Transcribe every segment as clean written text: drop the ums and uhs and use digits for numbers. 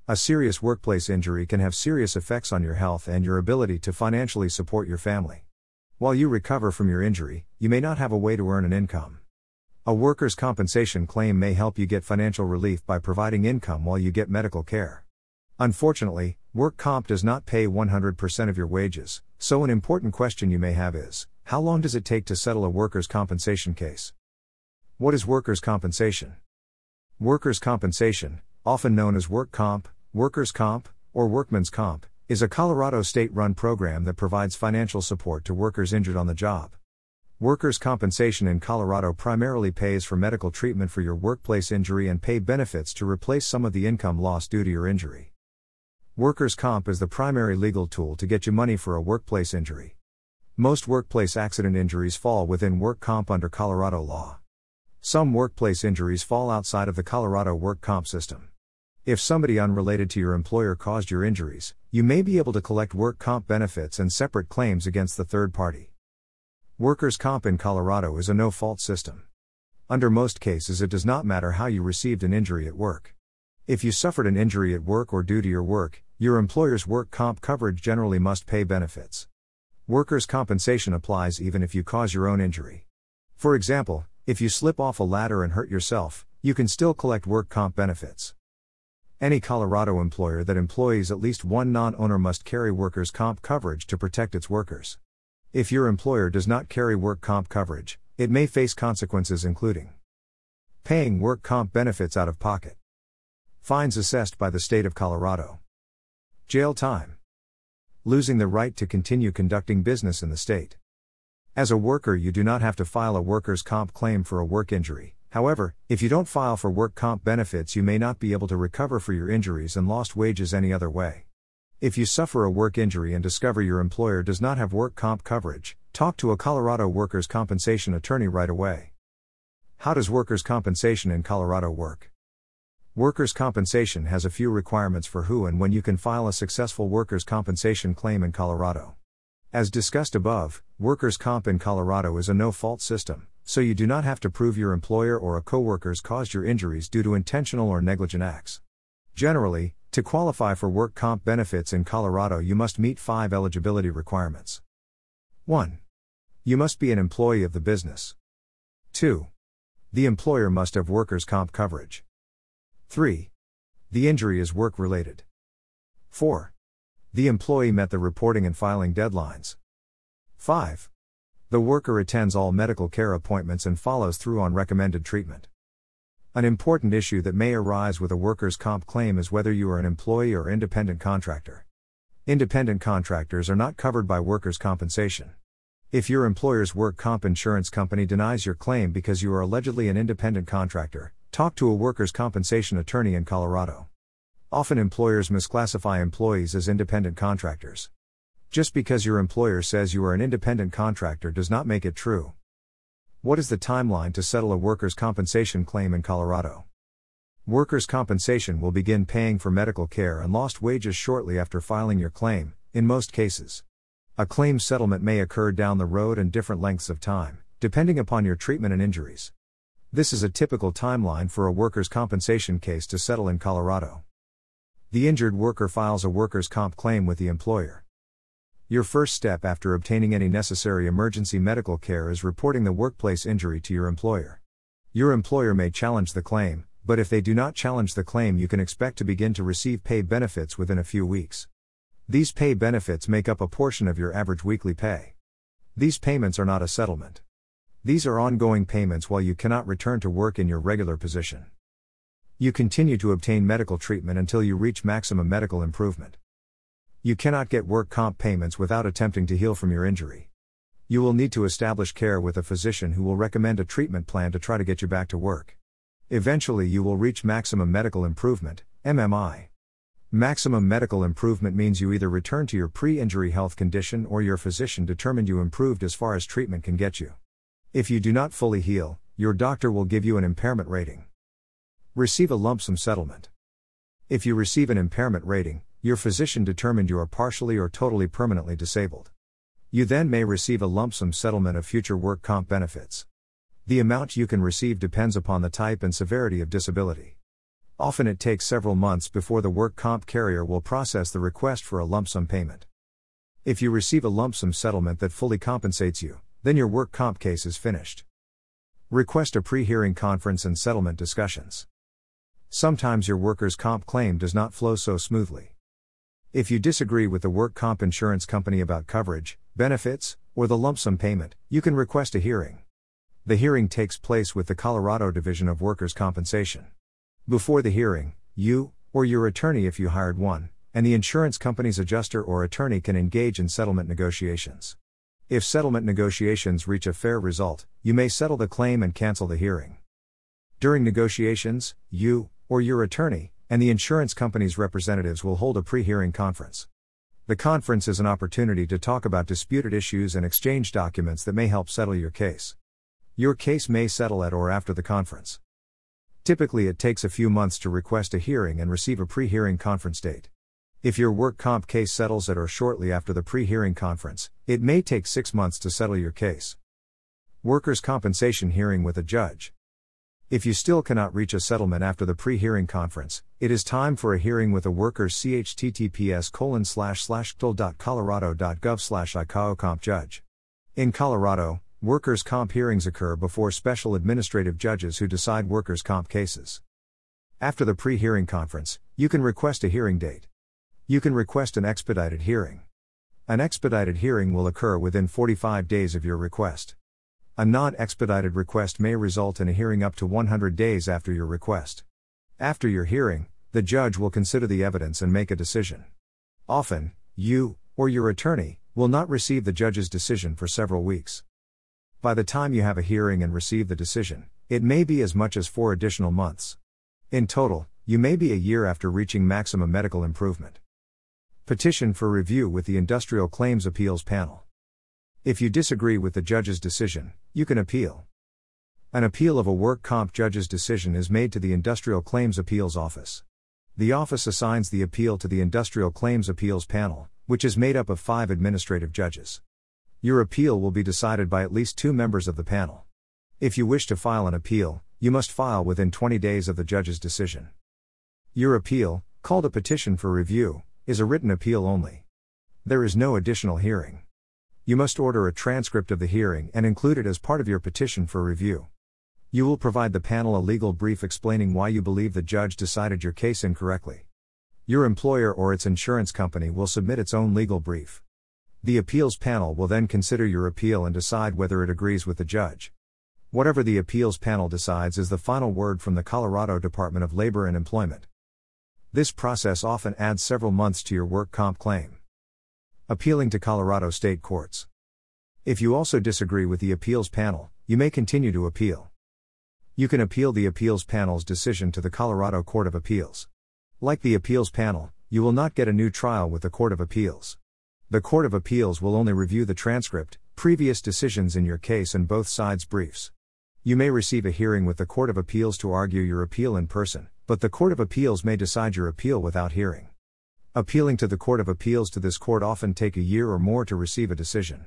A serious workplace injury can have serious effects on your health and your ability to financially support your family. While you recover from your injury, you may not have a way to earn an income. A workers' compensation claim may help you get financial relief by providing income while you get medical care. Unfortunately, work comp does not pay 100% of your wages, so an important question you may have is, how long does it take to settle a workers' compensation case? What is workers' compensation? Workers' compensation, often known as work comp, workers' comp, or workman's comp, is a Colorado state-run program that provides financial support to workers injured on the job. Workers' compensation in Colorado primarily pays for medical treatment for your workplace injury and pay benefits to replace some of the income lost due to your injury. Workers' comp is the primary legal tool to get you money for a workplace injury. Most workplace accident injuries fall within work comp under Colorado law. Some workplace injuries fall outside of the Colorado work comp system. If somebody unrelated to your employer caused your injuries, you may be able to collect work comp benefits and separate claims against the third party. Workers' comp in Colorado is a no-fault system. Under most cases, it does not matter how you received an injury at work. If you suffered an injury at work or due to your work, your employer's work comp coverage generally must pay benefits. Workers' compensation applies even if you cause your own injury. For example, if you slip off a ladder and hurt yourself, you can still collect work comp benefits. Any Colorado employer that employs at least one non-owner must carry workers' comp coverage to protect its workers. If your employer does not carry work comp coverage, it may face consequences including paying work comp benefits out of pocket, fines assessed by the state of Colorado, jail time, losing the right to continue conducting business in the state. As a worker, you do not have to file a workers' comp claim for a work injury. However, if you don't file for work comp benefits, you may not be able to recover for your injuries and lost wages any other way. If you suffer a work injury and discover your employer does not have work comp coverage, talk to a Colorado workers' compensation attorney right away. How does workers' compensation in Colorado work? Workers' compensation has a few requirements for who and when you can file a successful workers' compensation claim in Colorado. As discussed above, workers' comp in Colorado is a no-fault system, so you do not have to prove your employer or a coworker's caused your injuries due to intentional or negligent acts. Generally, to qualify for work comp benefits in Colorado, you must meet 5 eligibility requirements. 1. You must be an employee of the business. 2. The employer must have workers' comp coverage. 3. The injury is work-related. 4. The employee met the reporting and filing deadlines. 5. The worker attends all medical care appointments and follows through on recommended treatment. An important issue that may arise with a workers' comp claim is whether you are an employee or independent contractor. Independent contractors are not covered by workers' compensation. If your employer's work comp insurance company denies your claim because you are allegedly an independent contractor, talk to a workers' compensation attorney in Colorado. Often employers misclassify employees as independent contractors. Just because your employer says you are an independent contractor does not make it true. What is the timeline to settle a workers' compensation claim in Colorado? Workers' compensation will begin paying for medical care and lost wages shortly after filing your claim, in most cases. A claim settlement may occur down the road and different lengths of time, depending upon your treatment and injuries. This is a typical timeline for a workers' compensation case to settle in Colorado. The injured worker files a workers' comp claim with the employer. Your first step after obtaining any necessary emergency medical care is reporting the workplace injury to your employer. Your employer may challenge the claim, but if they do not challenge the claim, you can expect to begin to receive pay benefits within a few weeks. These pay benefits make up a portion of your average weekly pay. These payments are not a settlement. These are ongoing payments while you cannot return to work in your regular position. You continue to obtain medical treatment until you reach maximum medical improvement. You cannot get work comp payments without attempting to heal from your injury. You will need to establish care with a physician who will recommend a treatment plan to try to get you back to work. Eventually you will reach maximum medical improvement, MMI. Maximum medical improvement means you either return to your pre-injury health condition or your physician determined you improved as far as treatment can get you. If you do not fully heal, your doctor will give you an impairment rating. Receive a lump sum settlement. If you receive an impairment rating, your physician determined you are partially or totally permanently disabled. You then may receive a lump sum settlement of future work comp benefits. The amount you can receive depends upon the type and severity of disability. Often it takes several months before the work comp carrier will process the request for a lump sum payment. If you receive a lump sum settlement that fully compensates you, then your work comp case is finished. Request a pre-hearing conference and settlement discussions. Sometimes your workers' comp claim does not flow so smoothly. If you disagree with the work comp insurance company about coverage, benefits, or the lump sum payment, you can request a hearing. The hearing takes place with the Colorado Division of Workers' Compensation. Before the hearing, you, or your attorney if you hired one, and the insurance company's adjuster or attorney can engage in settlement negotiations. If settlement negotiations reach a fair result, you may settle the claim and cancel the hearing. During negotiations, you, or your attorney, and the insurance company's representatives will hold a pre-hearing conference. The conference is an opportunity to talk about disputed issues and exchange documents that may help settle your case. Your case may settle at or after the conference. Typically, it takes a few months to request a hearing and receive a pre-hearing conference date. If your work comp case settles at or shortly after the pre-hearing conference, it may take 6 months to settle your case. Workers' compensation hearing with a judge. If you still cannot reach a settlement after the pre-hearing conference, it is time for a hearing with a workers https://colorado.gov/ICAO judge. In Colorado, workers' comp hearings occur before special administrative judges who decide workers' comp cases. After the pre-hearing conference, you can request a hearing date. You can request an expedited hearing. An expedited hearing will occur within 45 days of your request. A non-expedited request may result in a hearing up to 100 days after your request. After your hearing, the judge will consider the evidence and make a decision. Often, you, or your attorney, will not receive the judge's decision for several weeks. By the time you have a hearing and receive the decision, it may be as much as 4 additional months. In total, you may be a year after reaching maximum medical improvement. Petition for review with the Industrial Claims Appeals Panel. If you disagree with the judge's decision, you can appeal. An appeal of a work comp judge's decision is made to the Industrial Claims Appeals Office. The office assigns the appeal to the Industrial Claims Appeals Panel, which is made up of 5 administrative judges. Your appeal will be decided by at least 2 members of the panel. If you wish to file an appeal, you must file within 20 days of the judge's decision. Your appeal, called a petition for review, is a written appeal only. There is no additional hearing. You must order a transcript of the hearing and include it as part of your petition for review. You will provide the panel a legal brief explaining why you believe the judge decided your case incorrectly. Your employer or its insurance company will submit its own legal brief. The appeals panel will then consider your appeal and decide whether it agrees with the judge. Whatever the appeals panel decides is the final word from the Colorado Department of Labor and Employment. This process often adds several months to your work comp claim. Appealing to Colorado state courts. If you also disagree with the appeals panel, you may continue to appeal. You can appeal the appeals panel's decision to the Colorado Court of Appeals. Like the appeals panel, you will not get a new trial with the Court of Appeals. The Court of Appeals will only review the transcript, previous decisions in your case and both sides' briefs. You may receive a hearing with the Court of Appeals to argue your appeal in person, but the Court of Appeals may decide your appeal without hearing. Appealing to the Court of Appeals to this court often take a year or more to receive a decision.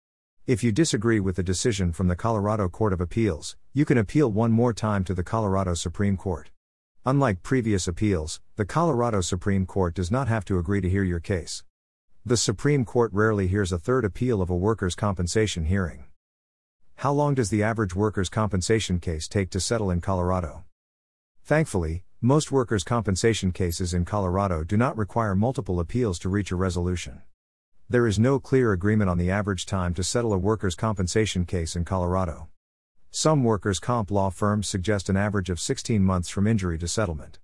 If you disagree with the decision from the Colorado Court of Appeals, you can appeal one more time to the Colorado Supreme Court. Unlike previous appeals, the Colorado Supreme Court does not have to agree to hear your case. The Supreme Court rarely hears a third appeal of a workers' compensation hearing. How long does the average workers' compensation case take to settle in Colorado? Thankfully, most workers' compensation cases in Colorado do not require multiple appeals to reach a resolution. There is no clear agreement on the average time to settle a workers' compensation case in Colorado. Some workers' comp law firms suggest an average of 16 months from injury to settlement.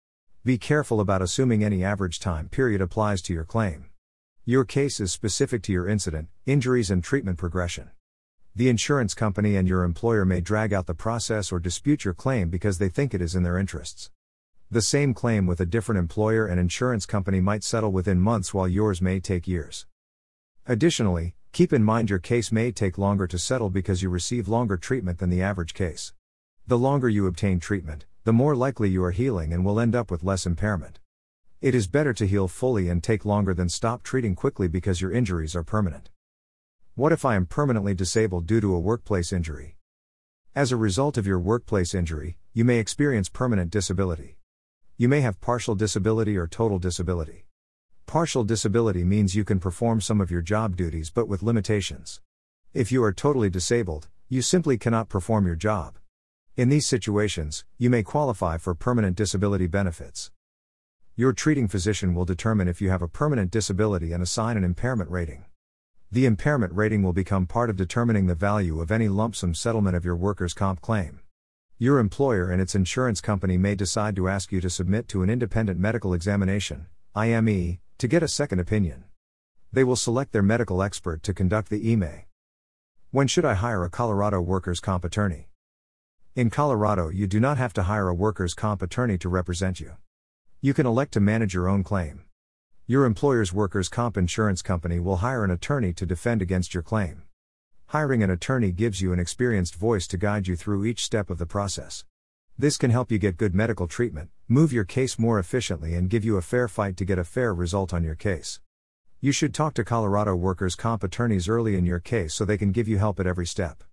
Be careful about assuming any average time period applies to your claim. Your case is specific to your incident, injuries, and treatment progression. The insurance company and your employer may drag out the process or dispute your claim because they think it is in their interests. The same claim with a different employer and insurance company might settle within months while yours may take years. Additionally, keep in mind your case may take longer to settle because you receive longer treatment than the average case. The longer you obtain treatment, the more likely you are healing and will end up with less impairment. It is better to heal fully and take longer than stop treating quickly because your injuries are permanent. What if I am permanently disabled due to a workplace injury? As a result of your workplace injury, you may experience permanent disability. You may have partial disability or total disability. Partial disability means you can perform some of your job duties but with limitations. If you are totally disabled, you simply cannot perform your job. In these situations, you may qualify for permanent disability benefits. Your treating physician will determine if you have a permanent disability and assign an impairment rating. The impairment rating will become part of determining the value of any lump sum settlement of your workers' comp claim. Your employer and its insurance company may decide to ask you to submit to an independent medical examination, IME, to get a second opinion. They will select their medical expert to conduct the IME. When should I hire a Colorado workers' comp attorney? In Colorado, you do not have to hire a workers' comp attorney to represent you. You can elect to manage your own claim. Your employer's workers' comp insurance company will hire an attorney to defend against your claim. Hiring an attorney gives you an experienced voice to guide you through each step of the process. This can help you get good medical treatment, move your case more efficiently, and give you a fair fight to get a fair result on your case. You should talk to Colorado workers' comp attorneys early in your case so they can give you help at every step.